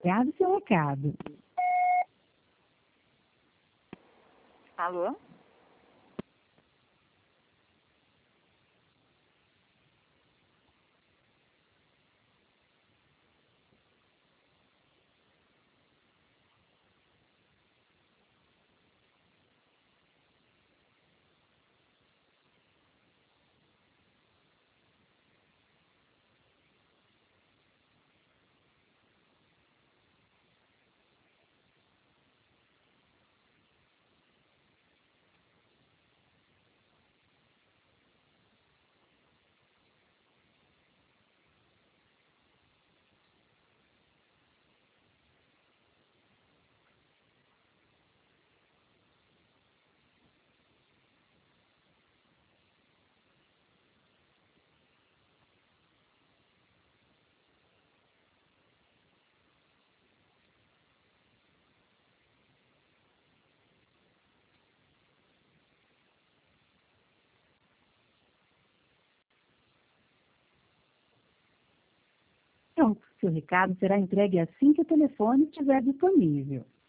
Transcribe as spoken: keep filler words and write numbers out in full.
Grave seu recado. Alô? Pronto, seu recado será entregue assim que o telefone estiver disponível.